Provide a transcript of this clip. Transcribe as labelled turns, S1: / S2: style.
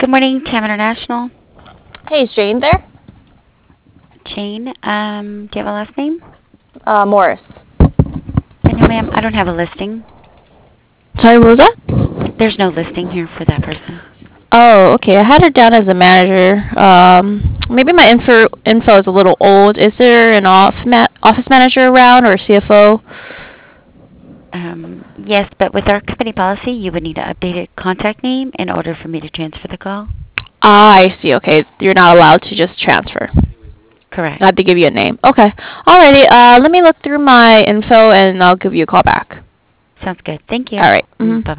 S1: Good morning, Tam International.
S2: Hey, is Jane there?
S1: Jane, do you have a last name?
S2: Morris.
S1: No, ma'am, I don't have a listing.
S2: Sorry, what was that?
S1: There's no listing here for that person.
S2: Oh, okay. I had her down as a manager. Maybe my info is a little old. Is there an office manager around or a CFO?
S1: Yes, but with our company policy, you would need an updated contact name in order for me to transfer the call.
S2: Ah, I see. Okay, you're not allowed to just transfer.
S1: Correct.
S2: Not to give you a name. Okay. Alrighty. Let me look through my info and I'll give you a call back.
S1: Sounds good. Thank you.
S2: All right.
S1: Bye.